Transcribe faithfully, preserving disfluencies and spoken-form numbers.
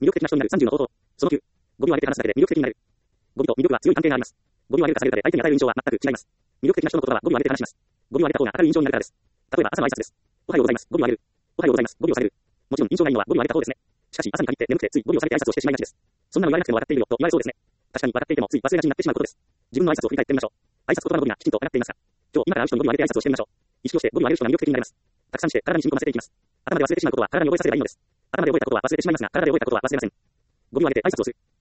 魅力的な人になるさんじゅうの方法。そのきゅう。語尾を上げて話すだけで魅力的になる。語尾と魅力は強い関係があります。語尾を上げるか下げるかで相手に与える印象は全く違います。魅力的な人の言葉は語尾を上げて話します。語尾を上げた方が明るい印象になるからです。例えば朝の挨拶です。おはようございます。語尾を上げる。おはようございます。語尾を下げる。もちろん印象がいいのは語尾を上げた方ですね。しかし朝に限って眠くてつい語尾を下げて挨拶をしてしまいがちです。そんなの言わなくても分かっているよと言われそうですね。確かに分かっていてもつい忘れがちになってしまうことです。自分の挨拶を振り返ってみましょう。挨拶言葉の語尾がきちんと上がっていますか。今日今から会う人に語尾を上げて挨拶をしてみましょう。意識をして語尾を上げる人が魅力的になります。たくさんして体に染み込ませていきます。頭で忘れてしまうことは体に覚えさせればいいのです。頭で覚えたことは忘れてしまいますが、体で覚えたことは忘れません。語尾を上げて挨拶をする。